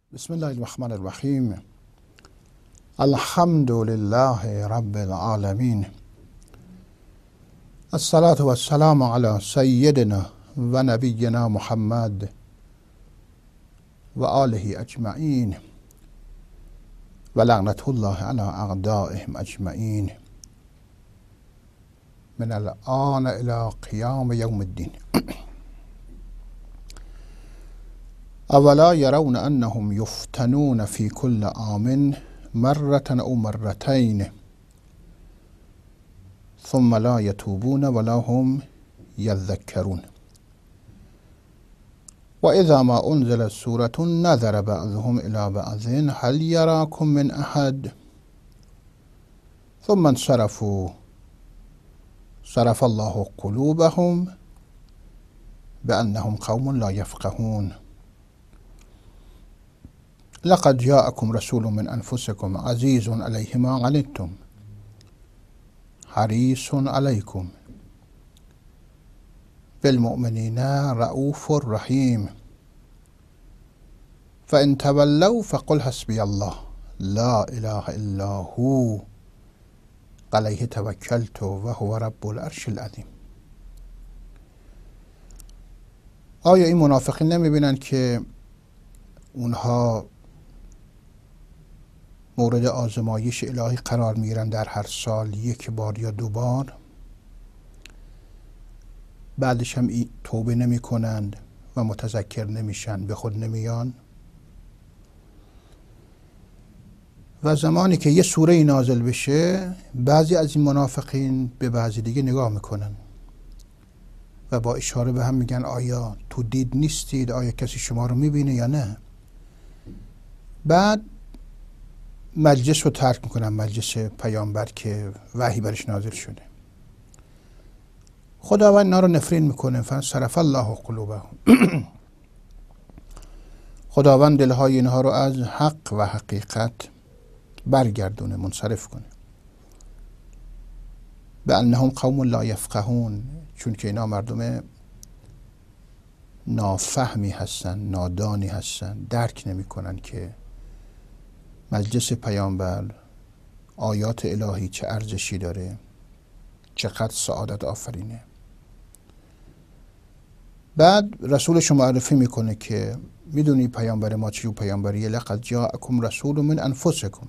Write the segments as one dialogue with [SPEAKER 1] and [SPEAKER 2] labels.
[SPEAKER 1] بسم الله الرحمن الرحیم. الحمد لله رب العالمین. الصلاة و السلام علی سیدنا و نبینا محمد و آله اجمعین و لعنت الله علی اعدائهم اجمعین من الآن الى قیام یوم الدین. اولا یرون انهم یفتنون فی کل عام مرة او مرتين ثم لا یتوبون ولا هم یذکرون. و اذا ما انزلت سورة نظر بعضهم الى بعض هل یراکم من احد ثم انصرفوا صرف الله قلوبهم بانهم قوم لا یفقهون. لقد جاءكم رسول من انفسكم عزيز عليه ما عنتم حريص عليكم بالمؤمنين رؤوف رحيم فإن تولوا فقل حسبي الله لا إله إلا هو عليه توكلت وهو رب العرش العظيم. آیا این منافقین نمیبینن که اونها مورد آزمایش الهی قرار میگیرن در هر سال یک بار یا دو بار، بعدش هم توبه نمی کنند و متذکر نمیشن، به خود نمیان و زمانی که یه سوره نازل بشه بعضی از این منافقین به بعضی دیگه نگاه میکنن و با اشاره به هم میگن آیا تو دید نیستید؟ آیا کسی شما رو میبینه یا نه؟ بعد مجلس رو ترک میکنن، مجلس پیامبر که وحی برش نازل شده. خداوند اینا رو نفرین میکنه. فصرف الله قلوبهم. خداوند دلهای اینها رو از حق و حقیقت برگردونه، منصرف کنه. بانهم قوم لا یفقهون، چون که اینا مردم نافهمی هستن، نادانی هستن، درک نمیکنن که مجلس پیامبر آیات الهی چه ارزشی داره، چقدر سعادت آفرینه. بعد رسولش معرفی میکنه که میدونی پیامبر ما چه پیامبریه؟ لقد جاءکم رسول من انفسکم،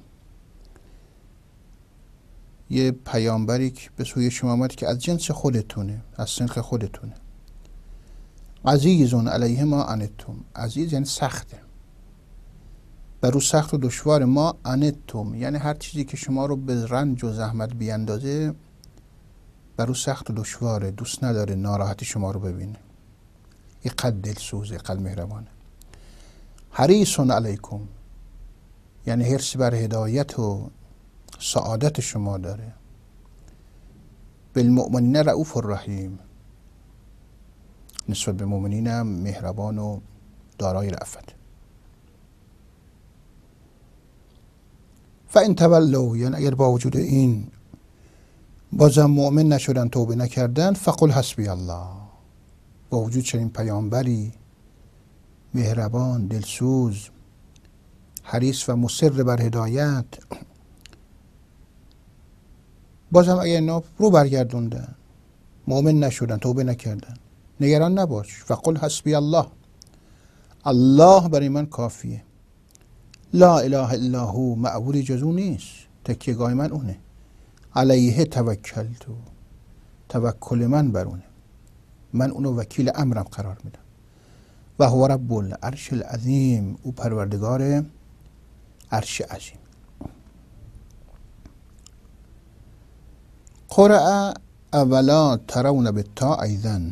[SPEAKER 1] یه پیامبری که به سوی شما آمد که از جنس خودتونه، از سنخ خودتونه. عزیز علیه ما عنتم، عزیز یعنی سخته، بر او سخت و دشوار. ما عنتم یعنی هر چیزی که شما رو به رنج و زحمت بیندازه بر او سخت و دشواره، دوست نداره ناراحتی شما رو ببینه. این قد دلسوزه، قد مهربانه. حریص علیکم یعنی حرص بر هدایت و سعادت شما داره. بالمؤمنین رؤوف الرحیم، نسبت به مؤمنین هم مهربان و دارای رأفت. فإن تولوا یعنی اگر با وجود این بازم مؤمن نشدن، توبه نکردن، فقل حسبی الله، با وجود چنین پیامبری مهربان، دلسوز، حریص و مصر بر هدایت، بازم اگر اینا رو برگردوندن، مؤمن نشدن، توبه نکردن، نگران نباش. فقل حسبی الله، الله برای من کافیه. لا اله الا هو، معبودی جز او نیست، تکیهگاه من اونه. علیه توکلت، توکل من بر اونه، من اونو وکیل امرم قرار میدم. و هو رب العرش العظیم، او پروردگار عرش عظیم. قرأ اولا ترون بالتاء ایضا،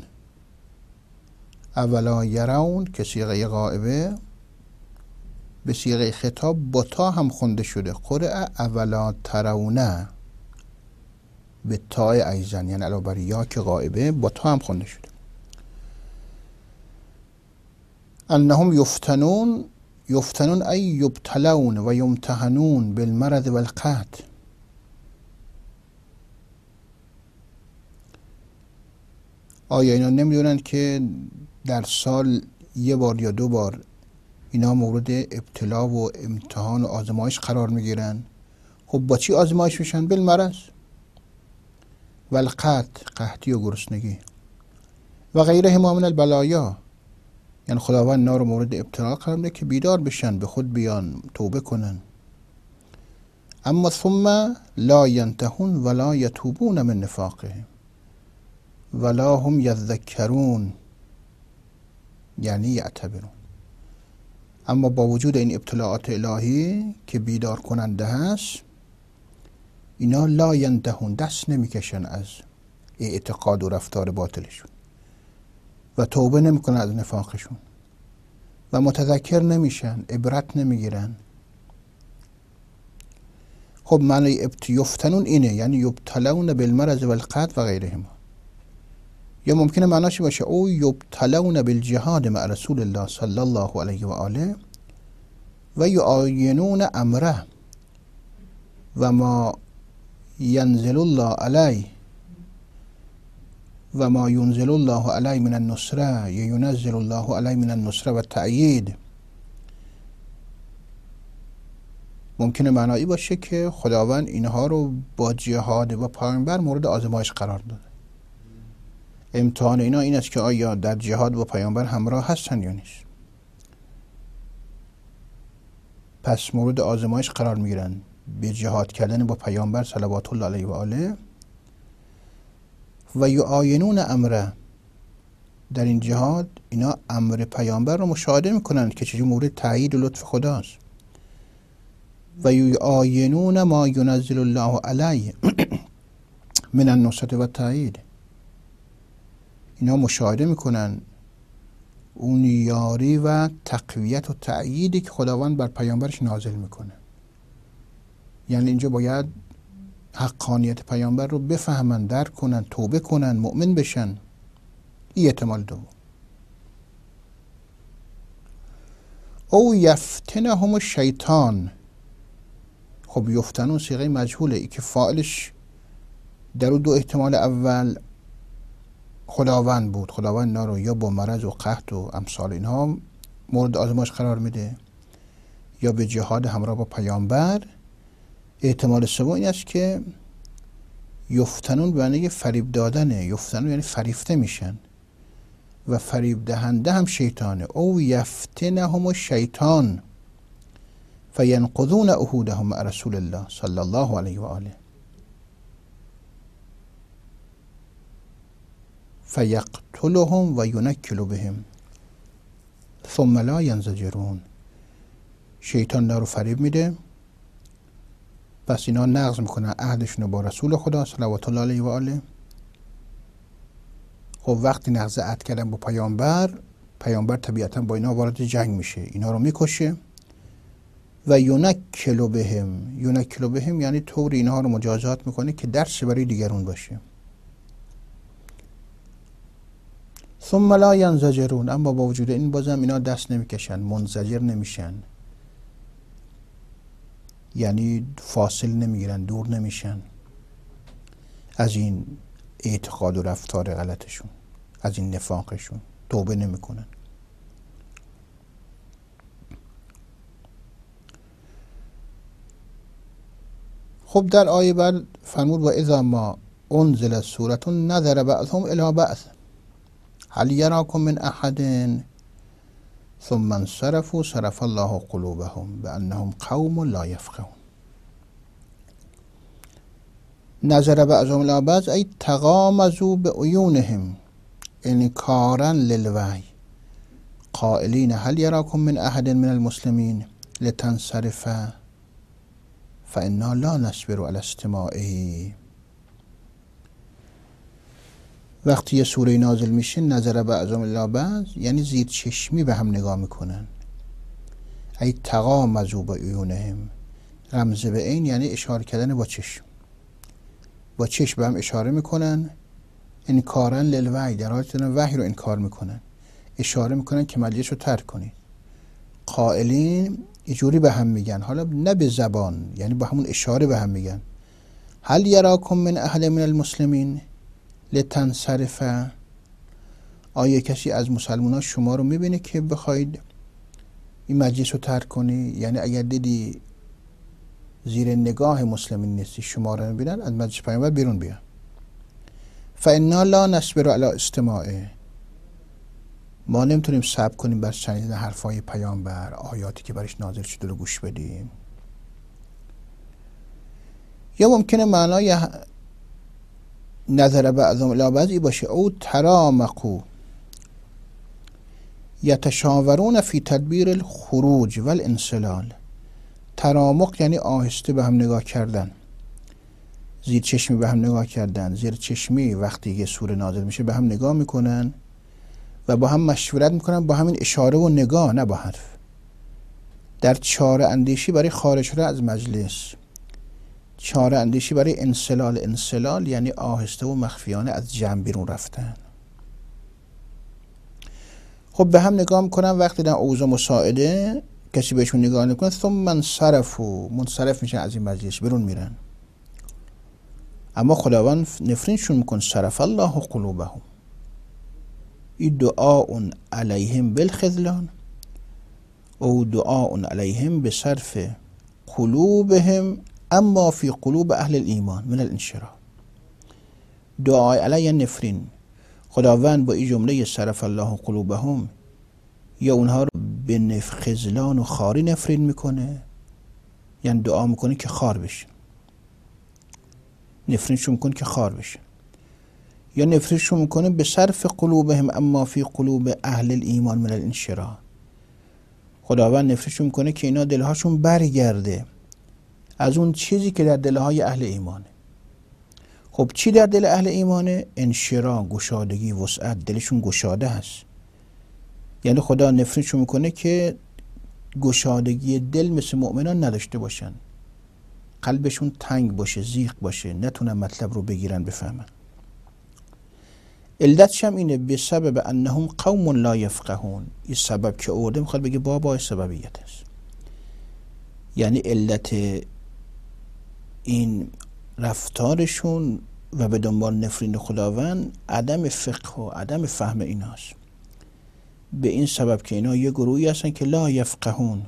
[SPEAKER 1] اولا یرون که صیغه غائبه به صیغه خطاب با تا هم خونده شده. قرأ اولا ترونه به تاء ایضا، یعنی علاوه بر یا که غائبه با تا هم خونده شده. انهم یفتنون، یفتنون ای یبتلون و یمتحنون بالمرض والقحط. آیا اینا نمیدونن که در سال یه بار یا دو بار اینا مورد ابتلا و امتحان و آزمایش قرار میگیرن. خب با چی آزمایش میشن؟ بالمرض و القحط، قحطی و گرسنگی و غیرهما من البلایا. یعنی خداوند اینا رو مورد ابتلا قرار میده که بیدار بشن، به خود بیان، توبه کنن. اما ثم لا ینتهون ولا یتوبون من نفاقهم ولا هم یذکرون، یعنی یعتبرون. اما با وجود این ابتلاعات الهی که بیدار کننده هست، اینا لا ینتهون، دست نمیکشن از اعتقاد و رفتار باطلشون و توبه نمیکنن از نفاقشون و متذکر نمیشن، عبرت نمیگیرن. خب معنی یفتنون اینه، یعنی یبتلون بالمرض و القحط و غیرهما. یا ممکنه معناش باشه او یبتلون بالجهاد مع رسول الله صلی الله علیه و آله و یعاینون امره و ما ینزل الله علیه و ما ینزل الله علیه من النصره ینزل الله علیه من النصره و تأیید. ممکنه معنایی باشه که خداوند اینها رو با جهاد و پیامبر مورد آزمایش قرار داده. امتحان اینا این است که آیا در جهاد و پیامبر همراه هستن یا نیست. پس مورد آزمایش قرار میگیرن به جهاد کردن با پیامبر صلوات الله علیه و آله و یعاینون امره. در این جهاد اینا امر پیامبر رو مشاهده میکنن که چجوری مورد تأیید و لطف خداست. و یعاینون ما ینزل الله علیه من النصرة و تأیید. اینا مشاهده میکنن اون یاری و تقویت و تأییدی که خداوند بر پیامبرش نازل میکنه. یعنی اینجا باید حقانیت پیامبر رو بفهمن، درک کنن، توبه کنن، مؤمن بشن. این احتمال دوم. او یفتنهم الشیطان. خب یفتنون صیغه مجهوله، ای که فاعلش در دو احتمال اول خداوند بود. خداوند اینا رو یا با مرض و قحط و امثال اینها مورد آزمایش قرار میده یا به جهاد همراه با پیامبر. احتمال سوم این است که یفتنون به معنی فریب دادنه. یفتنون یعنی فریفته میشن و فریب دهنده هم شیطانه. او یفتنهم الشیطان فینقضون عهودهم مع رسول الله صلی الله علیه و آله فیقتلهم و ینکل بهم ثم لا ینزجرون. شیطان دارو فریب میده، پس اینا نقض میکنن عهدشون با رسول خدا صلوات الله علیه و آله. خب وقتی نقض عهد کردن با پیامبر طبیعتا با اینا وارد جنگ میشه، اینا رو میکشه. و ینکل بهم یعنی طور اینها رو مجازات میکنه که درس برای دیگرون باشه. ثم لا ینزجرون. اما با وجود این بازم اینا دست نمیکشن، منزجر نمیشن، یعنی فاصل نمیگیرن، دور نمیشن از این اعتقاد و رفتار غلطشون، از این نفاقشون، توبه نمیکنن. خب در آیه بعد فرمود و اذا ما انزل سورة نظر بعضهم الی بعض هل یراکم من احد ثم انصرفوا صرف الله قلوبهم بانهم قوم لا یفقهون. نظر بعضهم الی بعض ای تغامزوا بعیونهم انکارا للوحی قائلین هل یراکم من احد من المسلمین لتنصرف فانا لا نصبر علی استماعه. وقتی یه سوره نازل میشه نظر بعضهم الی بعض یعنی زیر چشمی به هم نگاه میکنن. ای تغامزوا بعیونهم، غمزه به عین یعنی اشاره کردن با چشم، با چشم به هم اشاره میکنن. انکارا للوحی، در حالی که وحی رو انکار میکنن، اشاره میکنن که مجلس رو ترک کنید. قائلین اینجوری به هم میگن، حالا نه به زبان، یعنی با همون اشاره به هم میگن هل یراکم من احد من المسلمین لتنصرف. آیا کسی از مسلمان ها شما رو میبینه که بخواید این مجلس رو ترک کنی، یعنی اگر دیدی زیر نگاه مسلمین نیستی، شما رو میبینن، از مجلس پیامبر بیرون بیا. فانا لا نصبر علی استماعه، ما نمیتونیم صبر کنیم بر شنیدن حرفای پیامبر، آیاتی که برش نازل شده رو گوش بدیم. یا ممکنه معنای نظر بعضهم الی بعضی باشه، او ترامقوا یتشاورون فی تدبیر الخروج والانسلال. ترامق یعنی آهسته به هم نگاه کردن، زیر چشمی به هم نگاه کردن. زیر چشمی وقتی یه سوره نازل میشه به هم نگاه میکنن و با هم مشورت میکنن، با همین اشاره و نگاه، نه با حرف، در چاره اندیشی برای خارج شدن از مجلس، چاره اندیشی برای انسلال. انسلال یعنی آهسته و مخفیانه از جمع بیرون رفتن. خب به هم نگاه میکنن، وقتی در اوضاع مساعده کسی بهشون نگاه نکنه، ثم منصرف میشن از این مجلس، بیرون میرن. اما خداوند نفرینشون میکن، صرف الله قلوبهم، این دعاء علیهم بالخذلان او دعاء علیهم بصرف قلوبهم اما فی قلوب اهل الایمان من الانشراح. دعای علیه نفرین، خداوند با این جمله صرف الله قلوبهم یا اونها رو به خذلان و خاری نفرین میکنه، یعنی دعا میکنه که خار بشه، نفرینشون میکنه که خار بشه. یا نفرینشون میکنه به صرف قلوبهم اما فی قلوب اهل الایمان من الانشراح، خداوند نفرینشون میکنه که اینا دلهاشون برگرده از اون چیزی که در دلهای اهل ایمانه. خب چی در دل اهل ایمانه؟ انشراح، گشادگی، وسعت، دلشون گشاده هست. یعنی خدا نفرینشون میکنه که گشادگی دل مثل مؤمنان نداشته باشن، قلبشون تنگ باشه، ضیق باشه، نتونن مطلب رو بگیرن بفهمن. علتش هم اینه، به سبب انهم قوم لا یفقهون. این سبب که آورده میخواد بگه بابای سببیت است، یعنی علت این رفتارشون و به دنبال نفرین خداوند عدم فقه و عدم فهم ایناست. به این سبب که اینا یه گروهی هستن که لا یفقهون،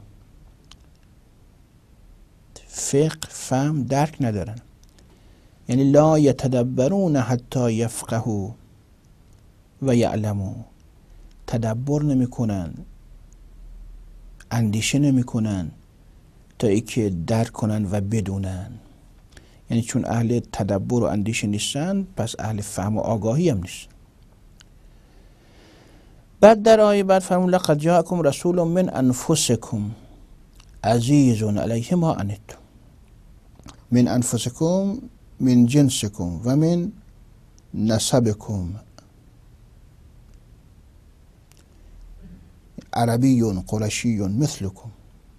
[SPEAKER 1] فقه، فهم، درک ندارن. یعنی لا یتدبرون حتی یفقهو و یعلمو، تدبر نمی کنن، اندیشه نمی کنن تا ای که درک کنن و بدونن. یعنی چون اهل تدبر و اندیشه نیستن، پس اهل فهم و آگاهی هم نیستن. بعد در آیه بعد فرمود لقد جاءکم رسول من انفسکم عزیز علیه ما عنتم. من انفسکم من جنسکم و من نسبکم، عربی قرشی مثلکم.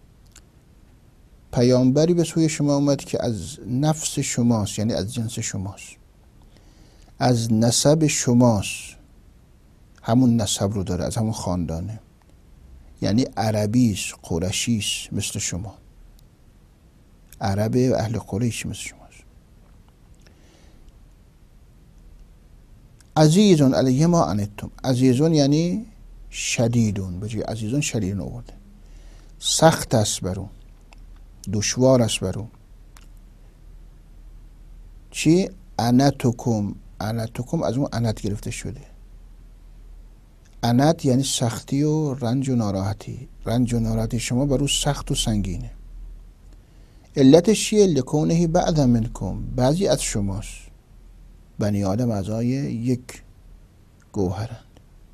[SPEAKER 1] پیامبری به سوی شما اومد که از نفس شماست، یعنی از جنس شماست، از نسب شماست، همون نسب رو داره، از همون خاندانه، یعنی عربیش، قرشیش، مثل شما، عرب اهل قریش مثل شماست. عزیزون علیه ما عنتم. عزیزون یعنی شدیدون، به جای عزیزون شدیدون آورده، سخت است برو، دشوار است برو. چی؟ عنتکم. عنتکم از اون عنت گرفته شده. عنت یعنی سختی و رنج و ناراحتی. رنج و ناراحتی شما برو سخت و سنگینه. علتش چیه؟ لکونه بعض منکم، بعضی از شماست. بنی آدم اعضای یک گوهرند،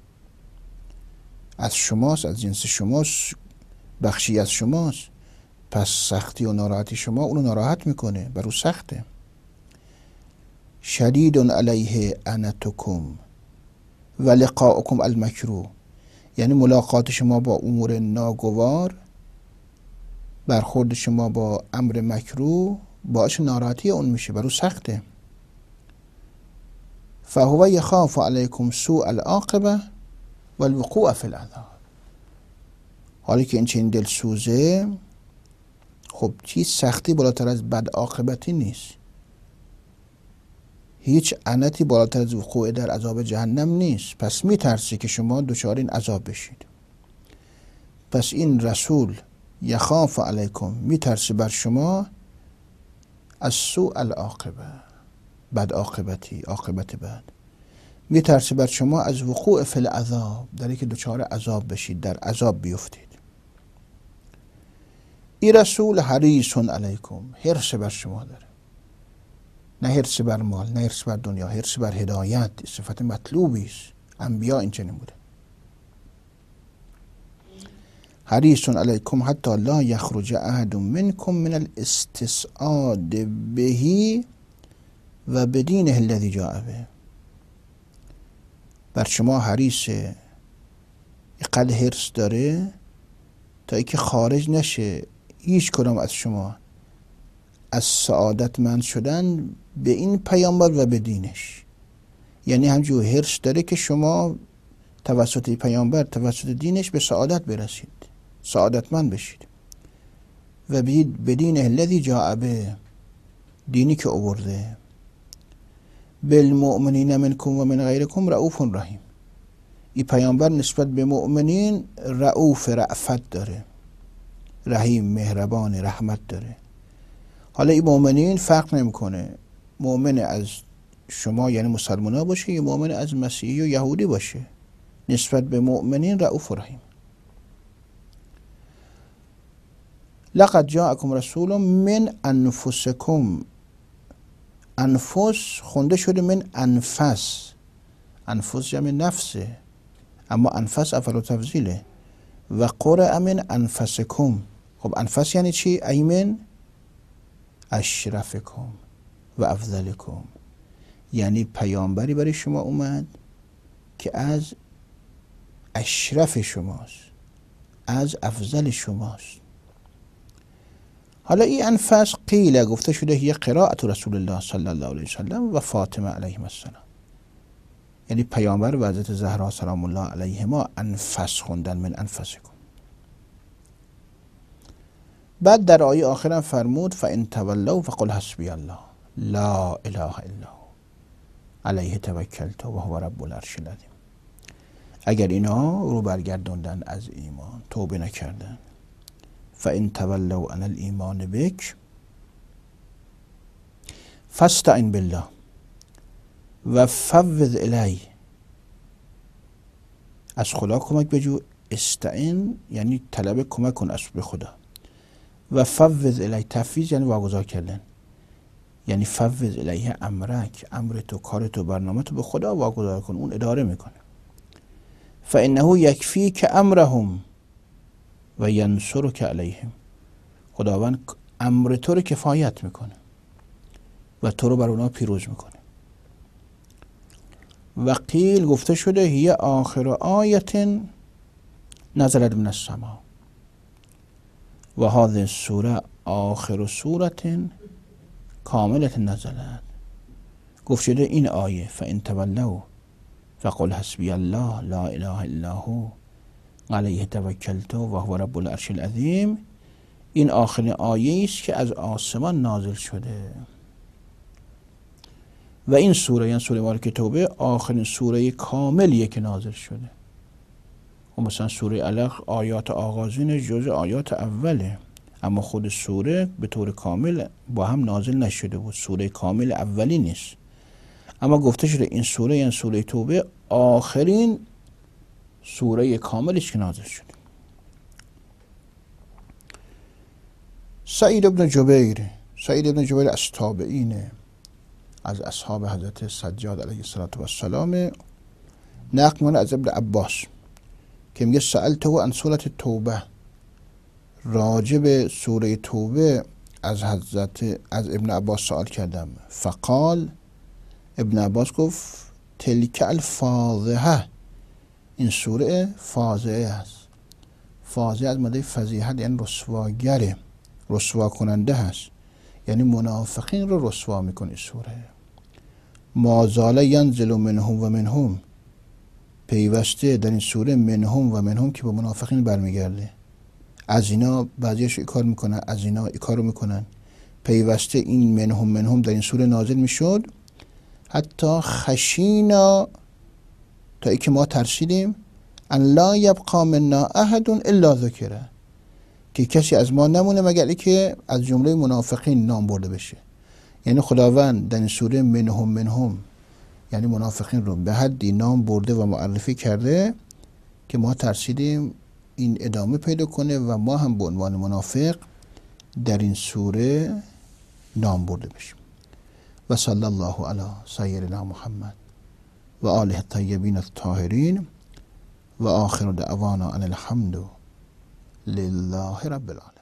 [SPEAKER 1] از شماست، از جنس شماست، بخشی از شماست. پس سختی و ناراحتی شما اونو ناراحت میکنه، برو سخته. شدید علیه عنتکم و لقاءکم المکروه، یعنی ملاقات شما با امور ناگوار، برخورد شما با امر مکروه باعث ناراحتی اون میشه، برو سخته. فهو یخاف علیکم سوء العاقبه والوقوع فی العذاب. حالی که این چنین دلسوزه، خب چیز سختی بالاتر از بد عاقبتی نیست، هیچ عنتی بالاتر از وقوع در عذاب جهنم نیست. پس میترسی که شما دچار این عذاب بشید. پس این رسول یخاف علیکم میترسه بر شما از سوء العاقبه، بد عاقبتی، عاقبت بد. میترسه بر شما از وقوع فی العذاب، در اینکه دچار عذاب بشید، در عذاب بیفتید. این رسول حریص علیکم، حرص بر شما داره، نه حرص بر مال، نه حرص بر دنیا، حرص بر هدایت. صفت مطلوبی است، انبیا این چنین بوده. حریص علیکم حتی لا یخرج احد منکم من الاستسعاد به و بدینه الذی جاء به. بر شما حریصه، قد حرص داره تا اینکه خارج نشه هیچ کدام از شما از سعادتمند شدن به این پیامبر و به دینش. یعنی همجور حرص داره که شما توسط پیامبر، توسط دینش به سعادت برسید، سعادتمند بشید. و بدینه الذی جاء به، دینی که آورده. بالمؤمنین منکم و من غیرکم رؤوف رحیم. این پیامبر نسبت به مؤمنین رؤوف، رأفت داره، رحیم، مهربان، رحمت داره. حالا این مؤمنین فرق نمیکنه مؤمن از شما یعنی مسلمان ها باشه یا مؤمن از مسیحی و یهودی باشه، نسبت به مؤمنین رؤوف رحیم. لقد جاءکم رسول من انفسکم. انفس خونده شده من انفس، انفس جمع نفسه، اما انفس افعل تفضیله. و قرأ من انفسکم. خب انفس یعنی چی؟ ایمن اشرفکم و افضلکم. یعنی پیامبری برای شما اومد که از اشرف شماست، از افضل شماست. حالا این انفس قیل، گفته شده هی قرائت رسول الله صلی الله علیه وسلم و فاطمه علیهم السلام. یعنی پیامبر و حضرت زهرا سلام الله علیهما انفس خوندن من انفسکم. بعد در آیه آخرم فرمود فان تولوا فقل حسبی الله لا اله الا هو علیه توکلت و هو رب العرش العظیم. اگر اینا رو برگردوندن از ایمان، توبه نکردن، فان تولوا عن الایمان بک فاستعن بالله و فوض الی، از خدا کمک بجو. استعن یعنی طلب کمک کن از به خدا. و فوض الی، تفویض یعنی واگذار کردن، یعنی فوض الیه امرک، امر تو، کار تو، برنامه تو به خدا واگذار کن، اون اداره میکنه. فانه یکفیک امرهم و ینصرک علیهم. خداوند امر تو رو کفایت میکنه و تو رو بر اونا پیروز میکنه. و قیل، گفته شده هی آخر آیت نزلت من السما و هذه السوره آخر سوره کاملت نزلت. گفته شده این آیه فان تولوا فقل حسبی الله لا اله الا هو علیه توکلت و هو رب العرش العظیم، این آخرین آیه است که از آسمان نازل شده. و این سوره، یعنی سوره مبارکه توبه، آخرین سوره کاملیه که نازل شده. و مثلا سوره علق آیات آغازین جزء آیات اوله، اما خود سوره به طور کامل با هم نازل نشده بود، سوره کامل اولی نیست. اما گفته شده این سوره، یعنی سوره توبه، آخرین سوره کاملش که نازل شده. سعید ابن جبیر از تابعینه، از اصحاب حضرت سجاد علیه السلام. نقل می‌کنه از ابن عباس که میگه سألته عن سوره توبه، راجع به سوره توبه از ابن عباس سوال کردم. فقال، ابن عباس گفت تلک الفاضحه، این سوره فاضحه است. فاضحه از ماده فضیحت یعنی رسواگره، رسوا کننده هست، یعنی منافقین رو رسوا میکنه سوره. ما زال ینزل منهم و منهم، پیوسته در این سوره منهم و منهم که به منافقین برمیگرده. از اینا بعضیش کار میکنن، از اینا کارو میکنن. پیوسته این منهم در این سوره نازل میشد، حتی خشینا، تا ای که ما ترسیدیم ان لا یبقى منا احد الا ذکره، که کسی از ما نمونه مگر که از جمله منافقین نام برده بشه. یعنی خداوند در این سوره منهم یعنی منافقین رو به حدی نام برده و معرفی کرده که ما ترسیدیم این ادامه پیدا کنه و ما هم به عنوان منافق در این سوره نام برده بشیم. و صلی الله علی سیدنا محمد و آله الطیبین الطاهرین و آخر دعوانا ان الحمد لله رب العالمین.